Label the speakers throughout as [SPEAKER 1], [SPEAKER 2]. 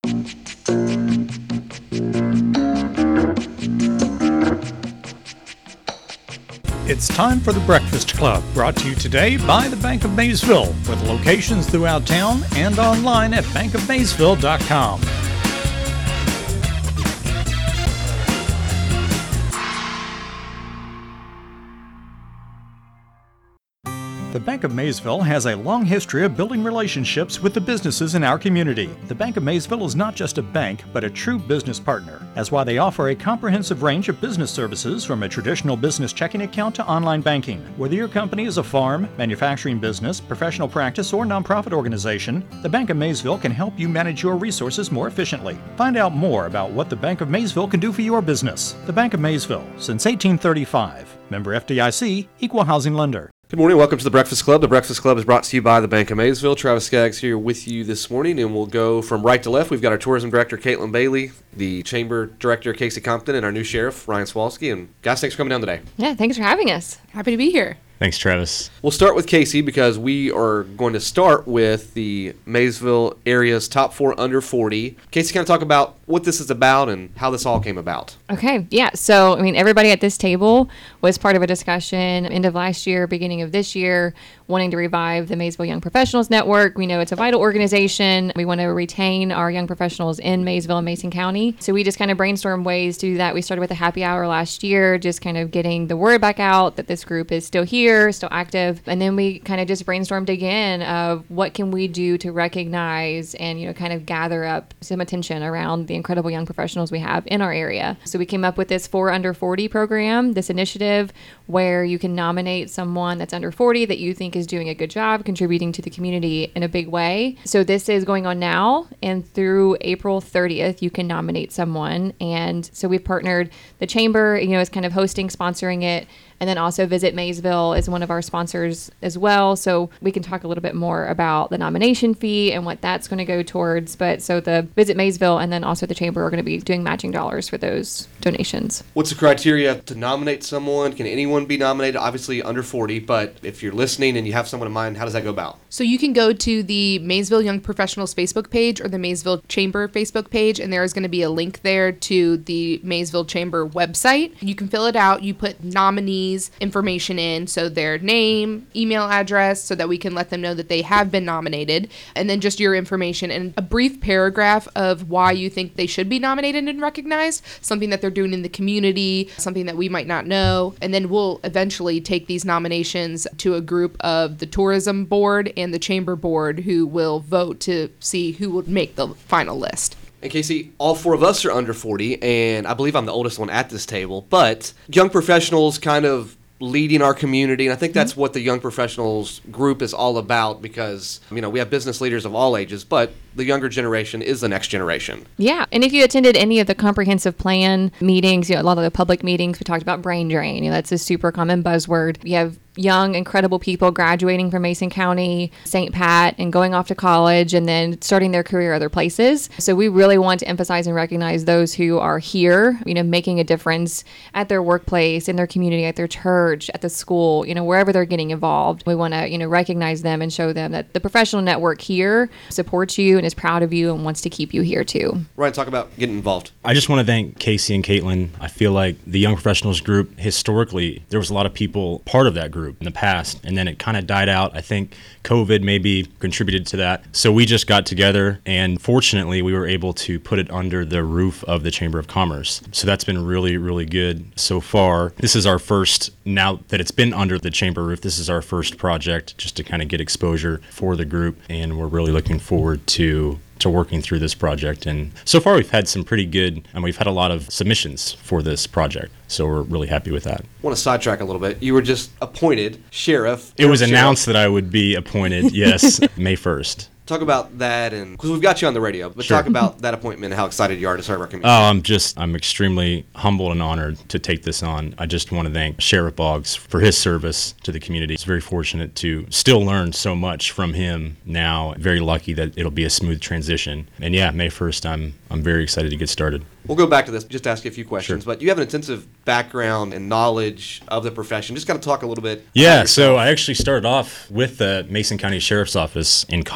[SPEAKER 1] It's time for the Breakfast Club, brought to you today by the Bank of Maysville, with locations throughout town and online at bankofmaysville.com. The Bank of Maysville has a long history of building relationships with the businesses in our community. The Bank of Maysville is not just a bank, but a true business partner. That's why they offer a comprehensive range of business services, from a traditional business checking account to online banking. Whether your company is a farm, manufacturing business, professional practice, or nonprofit organization, the Bank of Maysville can help you manage your resources more efficiently. Find out more about what the Bank of Maysville can do for your business. The Bank of Maysville, since 1835. Member FDIC, Equal Housing Lender.
[SPEAKER 2] Good morning. Welcome to the Breakfast Club. The Breakfast Club is brought to you by the Bank of Maysville. Travis Skaggs here with you this morning, and we'll go from right to left. We've got our Tourism Director, Caitlin Bailey, the Chamber Director, Casey Compton, and our new Sheriff, Ryan Swalski. And guys, thanks for coming down today.
[SPEAKER 3] Yeah, thanks for having us. Happy to be here.
[SPEAKER 4] Thanks, Travis.
[SPEAKER 2] We'll start with Casey because we are going to start with the Maysville area's top 4 under 40. Casey, kind of talk about what this is about and how this all came about.
[SPEAKER 3] Okay, yeah. So, everybody at this table was part of a discussion end of last year, beginning of this year, wanting to revive the Maysville Young Professionals Network. We know it's a vital organization. We want to retain our young professionals in Maysville and Mason County. So we just kind of brainstormed ways to do that. We started with a happy hour last year, just kind of getting the word back out that this group is still here, still active. And then we kind of just brainstormed again of what can we do to recognize and, kind of gather up some attention around the incredible young professionals we have in our area. So we came up with this 4 under 40 program, this initiative where you can nominate someone that's under 40 that you think is doing a good job contributing to the community in a big way. So this is going on now, and through April 30th, you can nominate someone. And so we've partnered, the Chamber, is kind of hosting, sponsoring it. And then also Visit Maysville is one of our sponsors as well. So we can talk a little bit more about the nomination fee and what that's going to go towards. But so the Visit Maysville and then also the Chamber are going to be doing matching dollars for those donations.
[SPEAKER 2] What's the criteria to nominate someone? Can anyone be nominated? Obviously under 40, but if you're listening and you have someone in mind, how does that go about?
[SPEAKER 5] So you can go to the Maysville Young Professionals Facebook page or the Maysville Chamber Facebook page, and there is going to be a link there to the Maysville Chamber website. You can fill it out. You put nominees information in, so their name, email address, so that we can let them know that they have been nominated, and then just your information and a brief paragraph of why you think they should be nominated and recognized, something that they're doing in the community, something that we might not know. And then we'll eventually take these nominations to a group of the tourism board and the chamber board, who will vote to see who will make the final list.
[SPEAKER 2] And Casey, all 4 of us are under 40, and I believe I'm the oldest one at this table, but young professionals kind of leading our community, and I think that's what the Young Professionals group is all about, because, we have business leaders of all ages, but the younger generation is the next generation.
[SPEAKER 3] Yeah, and if you attended any of the comprehensive plan meetings, a lot of the public meetings, we talked about brain drain. That's a super common buzzword. You have young, incredible people graduating from Mason County, St. Pat, and going off to college and then starting their career other places. So we really want to emphasize and recognize those who are here, making a difference at their workplace, in their community, at their church, at the school, wherever they're getting involved. We want to, recognize them and show them that the professional network here supports you and is proud of you and wants to keep you here too.
[SPEAKER 2] Ryan, talk about getting involved.
[SPEAKER 4] I just want to thank Casey and Caitlin. I feel like the Young Professionals group, historically, there was a lot of people part of that group in the past, and then it kind of died out. I think COVID maybe contributed to that. So we just got together, and fortunately, we were able to put it under the roof of the Chamber of Commerce. So that's been really, really good so far. This is our first, now that it's been under the Chamber roof, this is our first project just to kind of get exposure for the group, and we're really looking forward to working through this project. And so far we've had some pretty good, and we've had a lot of submissions for this project. So we're really happy with that. I
[SPEAKER 2] want to sidetrack a little bit. You were just appointed sheriff.
[SPEAKER 4] It was announced that I would be appointed, yes, May 1st.
[SPEAKER 2] Talk about that, and because we've got you on the radio, but Talk about that appointment and how excited you are to serve our community.
[SPEAKER 4] I'm extremely humbled and honored to take this on. I just want to thank Sheriff Boggs for his service to the community. It's very fortunate to still learn so much from him now. Very lucky that it'll be a smooth transition. And yeah, May 1st, I'm very excited to get started.
[SPEAKER 2] We'll go back to this, just ask you a few questions,
[SPEAKER 4] Sure.
[SPEAKER 2] But you have an intensive background and knowledge of the profession. Just kind of talk a little bit.
[SPEAKER 4] Yeah, so I actually started off with the Mason County Sheriff's Office in college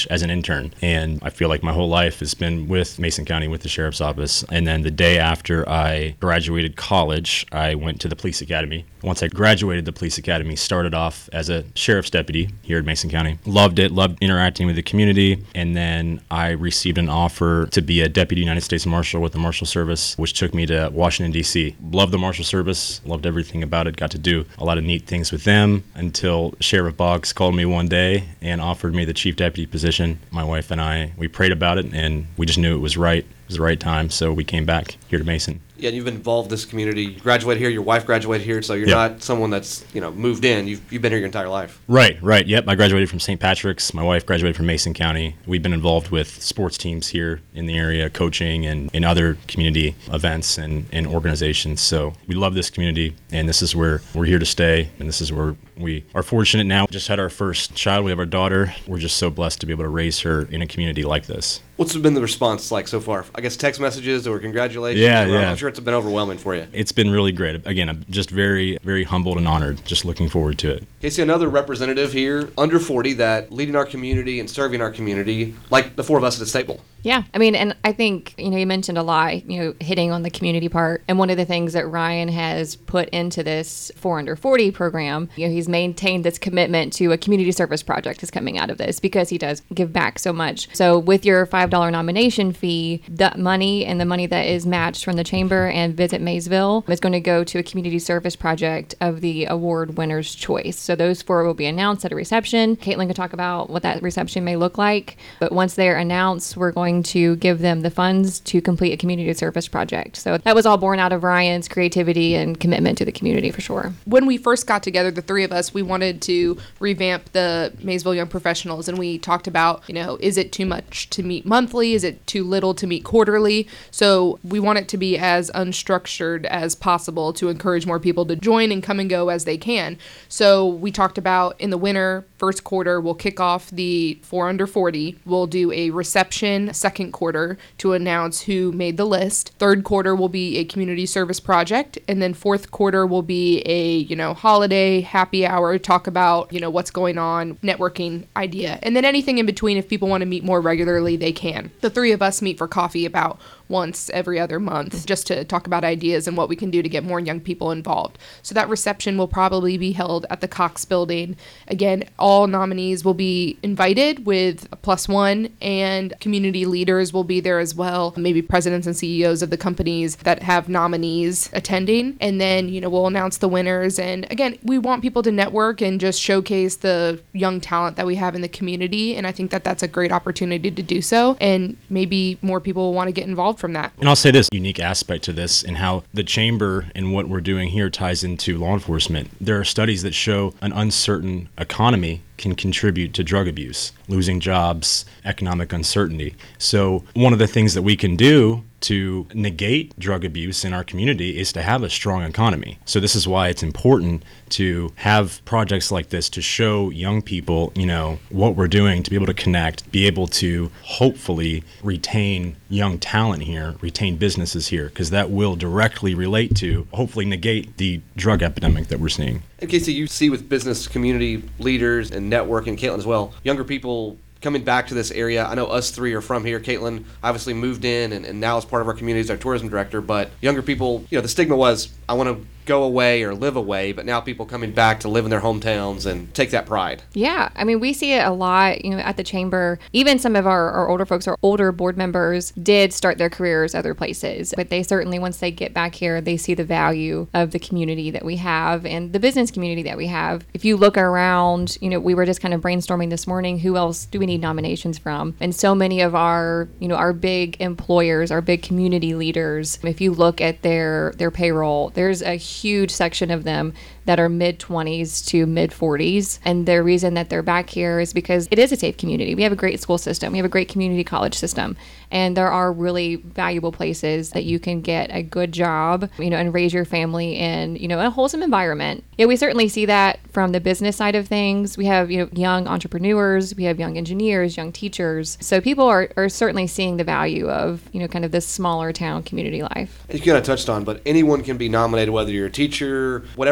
[SPEAKER 4] as an intern. And I feel like my whole life has been with Mason County, with the Sheriff's Office. And then the day after I graduated college, I went to the police academy. Once I graduated the police academy, started off as a sheriff's deputy here at Mason County. Loved it, loved interacting with the community. And then I received an offer to be a deputy United States Marshal with the Marshal Service, which took me to Washington, D.C. Loved the Marshal Service, loved everything about it, got to do a lot of neat things with them until Sheriff Boggs called me one day and offered me the chief deputy position. My wife and I, we prayed about it, and we just knew it was right. It was the right time, so we came back here to Mason.
[SPEAKER 2] Yeah, and you've been involved in this community. You graduated here, your wife graduated here, so you're not someone that's, moved in. You've been here your entire life.
[SPEAKER 4] Right. Yep, I graduated from St. Patrick's. My wife graduated from Mason County. We've been involved with sports teams here in the area, coaching and in other community events and organizations. So we love this community, and this is where we're here to stay, and this is where we are fortunate now. We just had our first child. We have our daughter. We're just so blessed to be able to raise her in a community like this.
[SPEAKER 2] What's been the response like so far? I guess text messages or congratulations?
[SPEAKER 4] Yeah.
[SPEAKER 2] I'm sure it's been overwhelming for you.
[SPEAKER 4] It's been really great. Again, I'm just very, very humbled and honored. Just looking forward to it.
[SPEAKER 2] Casey, another representative here, under 40, that leading our community and serving our community, like the four of us at this table.
[SPEAKER 3] Yeah. I mean, and I think, you mentioned a lot, hitting on the community part. And one of the things that Ryan has put into this 4 under 40 program, he's maintained this commitment to a community service project is coming out of this because he does give back so much. So with your $5 nomination fee, that money and the money that is matched from the chamber and Visit Maysville is going to go to a community service project of the award winner's choice. So those 4 will be announced at a reception. Caitlin can talk about what that reception may look like. But once they're announced, we're going to give them the funds to complete a community service project. So that was all born out of Ryan's creativity and commitment to the community for sure.
[SPEAKER 5] When we first got together, the 3 of us, we wanted to revamp the Maysville Young Professionals, and we talked about, is it too much to meet monthly? Is it too little to meet quarterly? So we want it to be as unstructured as possible to encourage more people to join and come and go as they can. So we talked about in the winter, first quarter, we'll kick off the 4 under 40. We'll do a reception second quarter to announce who made the list. Third quarter will be a community service project. And then fourth quarter will be a, holiday happy hour, talk about, what's going on, networking idea. And then anything in between, if people want to meet more regularly, they can. The 3 of us meet for coffee about once every other month just to talk about ideas and what we can do to get more young people involved. So that reception will probably be held at the Cox Building. Again, all nominees will be invited with a +1, and community leaders will be there as well, maybe presidents and CEOs of the companies that have nominees attending. And then, we'll announce the winners. And again, we want people to network and just showcase the young talent that we have in the community. And I think that that's a great opportunity to do so. And maybe more people will want to get involved from that.
[SPEAKER 4] And I'll say this unique aspect to this and how the chamber and what we're doing here ties into law enforcement. There are studies that show an uncertain economy can contribute to drug abuse, losing jobs, economic uncertainty. So one of the things that we can do to negate drug abuse in our community is to have a strong economy. So this is why it's important to have projects like this to show young people, what we're doing, to be able to connect, be able to hopefully retain young talent here, retain businesses here, because that will directly relate to, hopefully negate the drug epidemic that we're seeing.
[SPEAKER 2] In case you see with business community leaders and networking, Caitlin as well, younger people coming back to this area. I know us 3 are from here. Caitlin obviously moved in and now is part of our community as our tourism director. But younger people, the stigma was, I want to go away or live away, but now people coming back to live in their hometowns and take that pride.
[SPEAKER 3] Yeah, I mean, we see it a lot, at the chamber. Even some of our older folks, our older board members did start their careers other places, but they certainly, once they get back here, they see the value of the community that we have and the business community that we have. If you look around, we were just kind of brainstorming this morning, who else do we need nominations from? And so many of our, our big employers, our big community leaders, if you look at their payroll, there's a huge section of them that are mid-20s to mid-40s. And the reason that they're back here is because it is a safe community. We have a great school system. We have a great community college system. And there are really valuable places that you can get a good job, and raise your family in, a wholesome environment. Yeah, we certainly see that from the business side of things. We have, young entrepreneurs, we have young engineers, young teachers. So people are certainly seeing the value of, kind of this smaller town community life.
[SPEAKER 2] You kind of touched on, but anyone can be nominated, whether you're a teacher, whatever occupation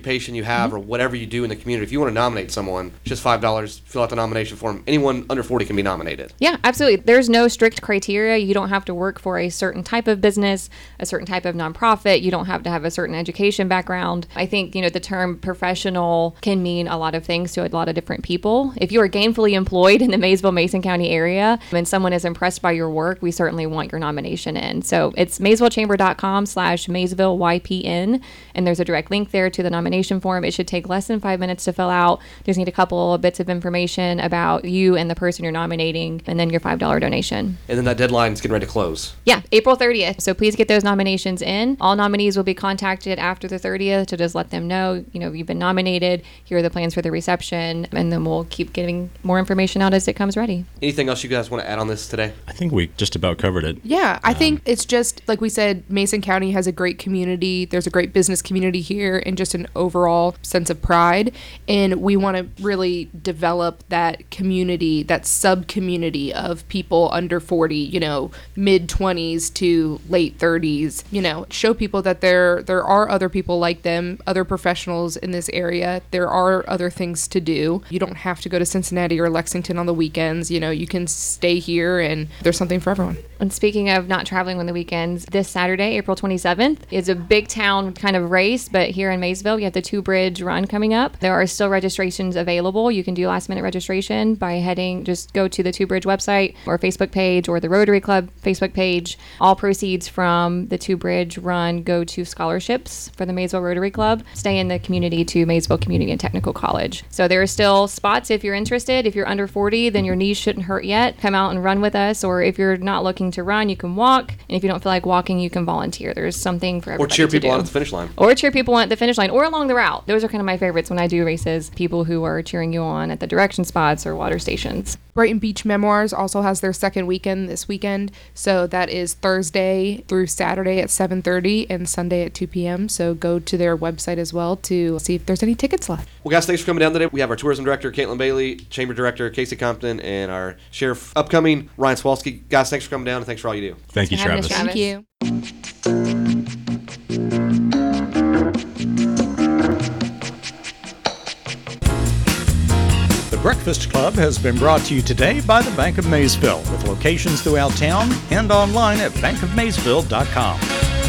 [SPEAKER 2] occupation you have or whatever you do in the community, if you want to nominate someone, it's just $5, fill out the nomination form. Anyone under 40 can be nominated.
[SPEAKER 3] Yeah, absolutely. There's no strict criteria. You don't have to work for a certain type of business, a certain type of nonprofit. You don't have to have a certain education background. I think, the term professional can mean a lot of things to a lot of different people. If you are gainfully employed in the Maysville-Mason County area and someone is impressed by your work, we certainly want your nomination in. So it's maysvillechamber.com/MaysvilleYPN, and there's a direct link there to the nomination form. It should take less than 5 minutes to fill out. Just need a couple of bits of information about you and the person you're nominating, and then your $5 donation.
[SPEAKER 2] And then that deadline is getting ready to close.
[SPEAKER 3] Yeah, April 30th. So please get those nominations in. All nominees will be contacted after the 30th to just let them know, you've been nominated. Here are the plans for the reception, and then we'll keep getting more information out as it comes ready.
[SPEAKER 2] Anything else you guys want to add on this today?
[SPEAKER 4] I think we just about covered it.
[SPEAKER 5] Yeah, I think it's just like we said, Mason County has a great community. There's a great business community here and just an overall sense of pride. And we want to really develop that community, that sub-community of people under 40, mid-20s to late 30s, show people that there are other people like them, other professionals in this area. There are other things to do. You don't have to go to Cincinnati or Lexington on the weekends. You can stay here, and there's something for everyone.
[SPEAKER 3] And speaking of not traveling on the weekends, this Saturday, April 27th, is a big town kind of race, but here in Maysville, we have the Two Bridge Run coming up. There are still registrations available. You can do last minute registration by just go to the Two Bridge website or Facebook page or the Rotary Club Facebook page. All proceeds from the Two Bridge Run go to scholarships for the Maysville Rotary Club, stay in the community to Maysville Community and Technical College. So there are still spots if you're interested. If you're under 40, then your knees shouldn't hurt yet. Come out and run with us. Or if you're not looking to run, you can walk. And if you don't feel like walking, you can volunteer. There's something for everybody.
[SPEAKER 2] Or cheer
[SPEAKER 3] to
[SPEAKER 2] people
[SPEAKER 3] do.
[SPEAKER 2] on at the finish line.
[SPEAKER 3] Or cheer people on at the finish line or along the route. Those are kind of my favorites when I do races. People who are cheering you on at the direction spots or water stations.
[SPEAKER 5] Brighton Beach Memoirs also has their second weekend this weekend. So that is Thursday through Saturday at 7:30 and Sunday at 2 p.m. So go to their website as well to see if there's any tickets left.
[SPEAKER 2] Well, guys, thanks for coming down today. We have our tourism director, Caitlin Bailey, chamber director, Casey Compton, and our sheriff upcoming, Ryan Swalski. Guys, thanks for coming down, and thanks for all you do.
[SPEAKER 4] Thank you,
[SPEAKER 3] for having us,
[SPEAKER 4] Travis.
[SPEAKER 5] Thank you.
[SPEAKER 1] The Breakfast Club has been brought to you today by the Bank of Maysville, with locations throughout town and online at bankofmaysville.com.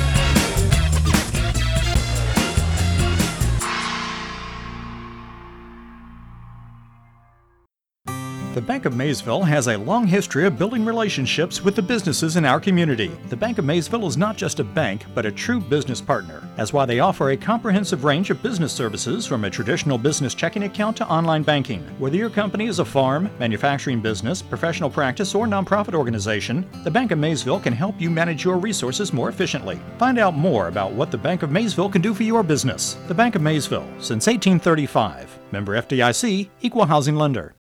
[SPEAKER 1] The Bank of Maysville has a long history of building relationships with the businesses in our community. The Bank of Maysville is not just a bank, but a true business partner. That's why they offer a comprehensive range of business services, from a traditional business checking account to online banking. Whether your company is a farm, manufacturing business, professional practice, or nonprofit organization, the Bank of Maysville can help you manage your resources more efficiently. Find out more about what the Bank of Maysville can do for your business. The Bank of Maysville, since 1835. Member FDIC, Equal Housing Lender.